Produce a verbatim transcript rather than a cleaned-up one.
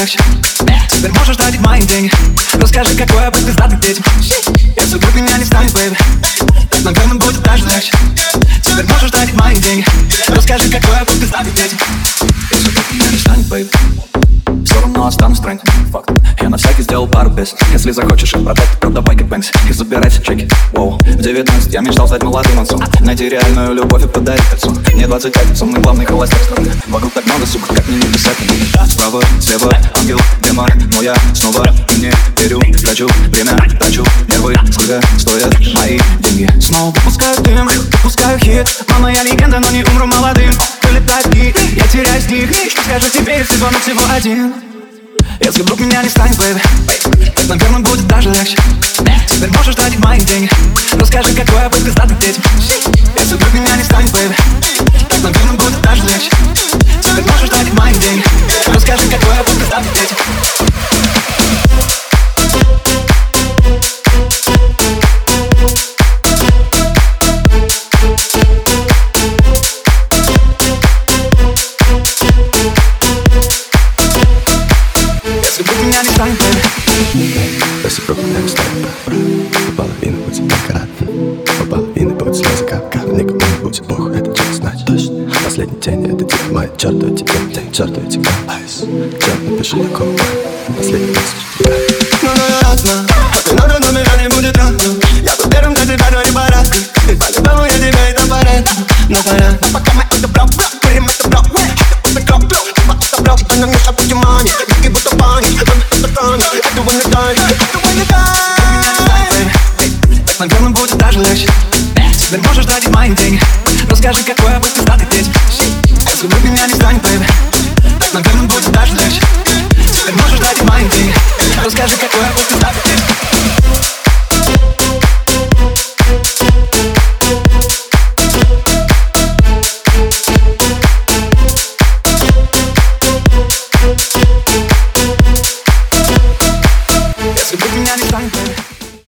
легче. Теперь можешь дарить мои деньги. Расскажи, какое быть пиздатым детям. Если вдруг меня не станет, бэйби, так, наверное, будет даже легче. Теперь можешь дарить мои деньги. Расскажи, какое быть пиздатым детям. Если вдруг меня не станет, бэйби, все равно останусь тренком. Факт. Я на всякий сделал пару песен. Если захочешь их продать, продавай как Бэнкси и забирай все чеки. Воу. В девятнадцать я мечтал стать молодым отцом, найти реальную любовь и подарить отцу. Мне двадцать пять, самый главный холостяк страны. Вокруг так много, сука, как мне не писать. Справа, слева, ангел, демон. Но я снова не верю. Трачу время, трачу нервы. Сколько стоят мои деньги? Снова выпускаю дым, выпускаю хит. Мама, я легенда, но не умру молодым. Вылетает гик, я теряюсь в них. Что скажу тебе, если звонок всего один? Если вдруг меня не станет, бэйби, так, наверное, будет даже легче. Теперь можешь тратить мои деньги. Расскажи, какое быть пиздатым детям. Если вдруг меня не станет, бэйби, так, наверное, будет даже легче. Теперь можешь тратить мои деньги. Расскажи, какое быть пиздатым детям. Если вдруг меня не станет, бэйби. Если вдруг меня не станет, половина будет аккуратно, по половины будет слезы капка. Никому не будет бог, это что знать точно. Последний день, это типа моя чертова тебе, чертова тебе айс. Черт, напиши такого, последний месяц. Ну, ну, ясно, а ты надо, но меня не будет рано. Я тут первым для тебя говорю порядка. И по-любому я тебе это порядку. Но порядку, пока мы это брал, брал, время это брал. Это брал, брал, типа это брал. Она мне шапу внимание, и будто пани. Это тани, это вы не дай, это вы не дай. Так, наверное, будет даже легче. Теперь можешь тратить мои деньги. Расскажи, какое быть пиздатым детям. Если вдруг меня не станет, бэйби, так, наверное, будет даже легче. Теперь можешь тратить мои деньги. Расскажи, какое быть пиздатым детям.